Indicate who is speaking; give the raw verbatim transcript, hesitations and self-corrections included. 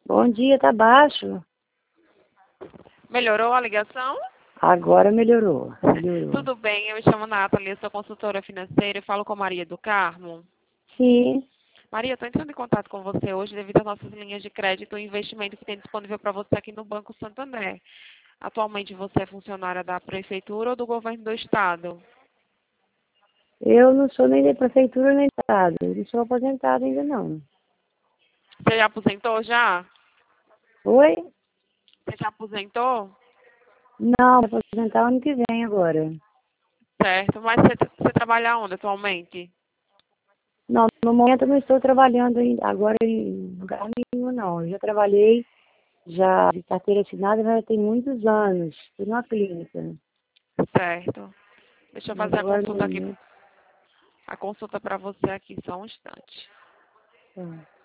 Speaker 1: Bom dia, tá baixo.
Speaker 2: Melhorou a ligação?
Speaker 1: Agora melhorou. melhorou.
Speaker 2: Tudo bem, eu me chamo Nathalie, eu sou consultora financeira e falo com Maria do Carmo.
Speaker 1: Sim.
Speaker 2: Maria, estou entrando em contato com você hoje devido às nossas linhas de crédito e investimento que tem disponível para você aqui no Banco Santander. Atualmente você é funcionária da Prefeitura ou do Governo do Estado?
Speaker 1: Eu não sou nem da prefeitura nem do estado. Eu não sou aposentada ainda não.
Speaker 2: Você já aposentou já?
Speaker 1: Oi?
Speaker 2: Você já aposentou?
Speaker 1: Não, vou aposentar ano que vem agora.
Speaker 2: Certo, mas você, você trabalha onde atualmente?
Speaker 1: Não, no momento eu não estou trabalhando ainda, agora em lugar nenhum não. Eu já trabalhei, já de carteira assinada, já tem muitos anos. Fui numa clínica.
Speaker 2: Certo. Deixa eu
Speaker 1: Mas
Speaker 2: fazer a
Speaker 1: agora no
Speaker 2: consulta aqui.
Speaker 1: momento.
Speaker 2: A consulta para você aqui, só um instante.
Speaker 1: Tá.